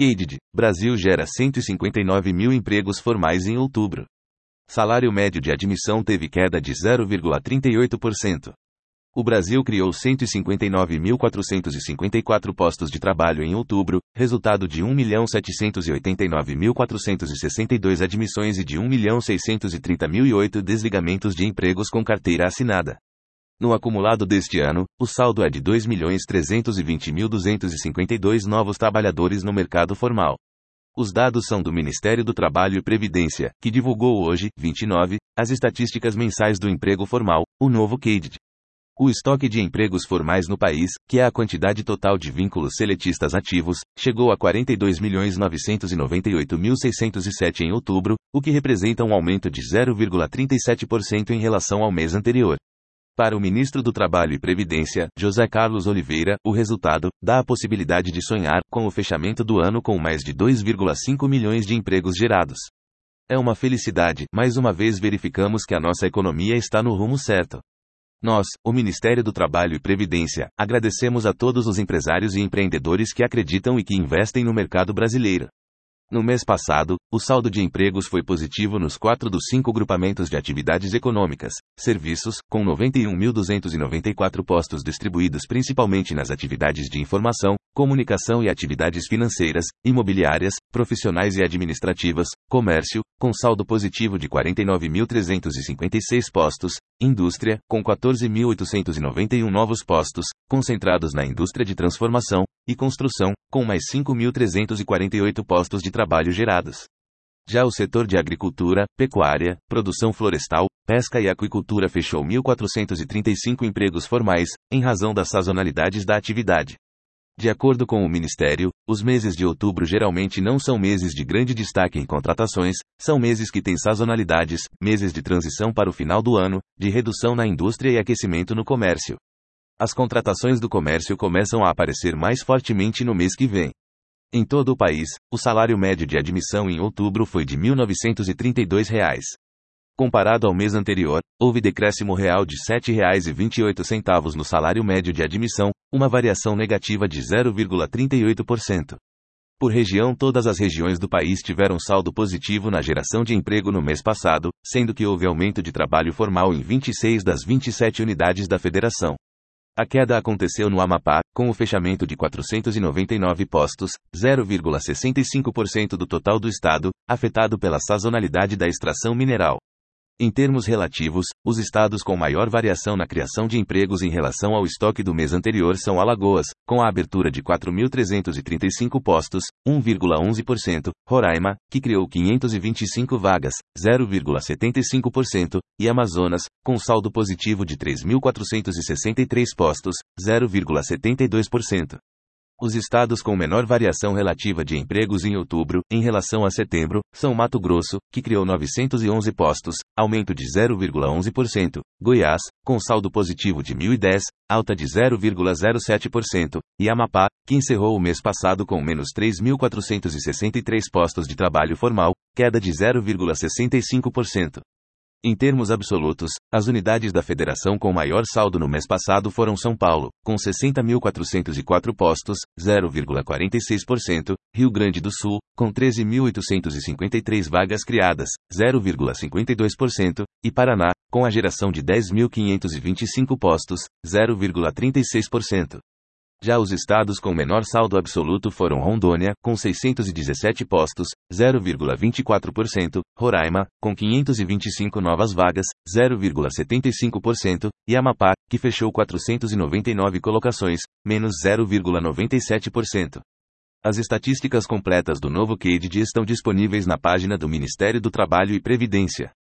CADED, Brasil gera 159 mil empregos formais em outubro. Salário médio de admissão teve queda de 0,38%. O Brasil criou 159.454 postos de trabalho em outubro, resultado de 1.789.462 admissões e de 1.630.008 desligamentos de empregos com carteira assinada. No acumulado deste ano, o saldo é de 2.320.252 novos trabalhadores no mercado formal. Os dados são do Ministério do Trabalho e Previdência, que divulgou hoje, 29, as estatísticas mensais do emprego formal, o novo CADED. O estoque de empregos formais no país, que é a quantidade total de vínculos seletistas ativos, chegou a 42.998.607 em outubro, o que representa um aumento de 0,37% em relação ao mês anterior. Para o ministro do Trabalho e Previdência, José Carlos Oliveira, o resultado dá a possibilidade de sonhar com o fechamento do ano com mais de 2,5 milhões de empregos gerados. É uma felicidade, mais uma vez verificamos que a nossa economia está no rumo certo. Nós, o Ministério do Trabalho e Previdência, agradecemos a todos os empresários e empreendedores que acreditam e que investem no mercado brasileiro. No mês passado, o saldo de empregos foi positivo nos 4 dos 5 grupamentos de atividades econômicas, serviços, com 91.294 postos distribuídos principalmente nas atividades de informação, comunicação e atividades financeiras, imobiliárias, profissionais e administrativas, comércio, com saldo positivo de 49.356 postos, indústria, com 14.891 novos postos, concentrados na indústria de transformação, e construção, com mais 5.348 postos de trabalho gerados. Já o setor de agricultura, pecuária, produção florestal, pesca e aquicultura fechou 1.435 empregos formais, em razão das sazonalidades da atividade. De acordo com o Ministério, os meses de outubro geralmente não são meses de grande destaque em contratações, são meses que têm sazonalidades, meses de transição para o final do ano, de redução na indústria e aquecimento no comércio. As contratações do comércio começam a aparecer mais fortemente no mês que vem. Em todo o país, o salário médio de admissão em outubro foi de R$ 1.932. Comparado ao mês anterior, houve decréscimo real de R$ 7,28 no salário médio de admissão, uma variação negativa de 0,38%. Por região, todas as regiões do país tiveram saldo positivo na geração de emprego no mês passado, sendo que houve aumento de trabalho formal em 26 das 27 unidades da federação. A queda aconteceu no Amapá, com o fechamento de 499 postos, 0,65% do total do estado, afetado pela sazonalidade da extração mineral. Em termos relativos, os estados com maior variação na criação de empregos em relação ao estoque do mês anterior são Alagoas, com a abertura de 4.335 postos, 1,11%, Roraima, que criou 525 vagas, 0,75%, e Amazonas, com saldo positivo de 3.463 postos, 0,72%. Os estados com menor variação relativa de empregos em outubro, em relação a setembro, são Mato Grosso, que criou 911 postos, aumento de 0,11%, Goiás, com saldo positivo de 1.010, alta de 0,07%, e Amapá, que encerrou o mês passado com menos 3.463 postos de trabalho formal, queda de 0,65%. Em termos absolutos, as unidades da federação com maior saldo no mês passado foram São Paulo, com 60.404 postos, 0,46%, Rio Grande do Sul, com 13.853 vagas criadas, 0,52%, e Paraná, com a geração de 10.525 postos, 0,36%. Já os estados com menor saldo absoluto foram Rondônia, com 617 postos, 0,24%, Roraima, com 525 novas vagas, 0,75%, e Amapá, que fechou 499 colocações, menos 0,97%. As estatísticas completas do novo CADED estão disponíveis na página do Ministério do Trabalho e Previdência.